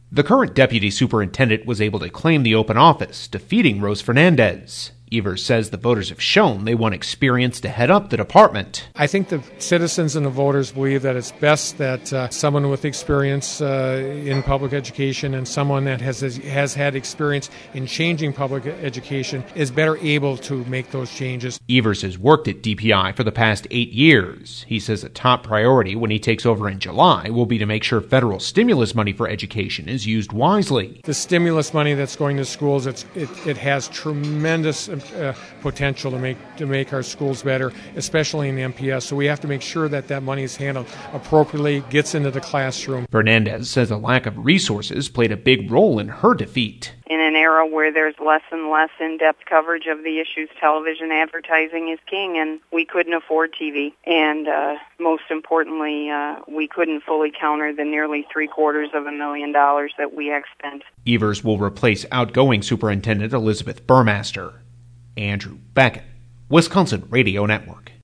The current deputy superintendent was able to claim the open office, defeating Rose Fernandez. Evers says the voters have shown they want experience to head up the department. I think the citizens and the voters believe that it's best that someone with experience in public education and someone that has had experience in changing public education is better able to make those changes. Evers has worked at DPI for the past 8 years. He says a top priority when he takes over in July will be to make sure federal stimulus money for education is used wisely. The stimulus money that's going to schools, it has tremendous potential to make our schools better, especially in the MPS. So we have to make sure that money is handled appropriately, gets into the classroom. Fernandez says a lack of resources played a big role in her defeat. In an era where there's less and less in-depth coverage of the issues, television advertising is king, and we couldn't afford TV. And most importantly, we couldn't fully counter the nearly $750,000 that we expend. Evers will replace outgoing Superintendent Elizabeth Burmaster. Andrew Beckett, Wisconsin Radio Network.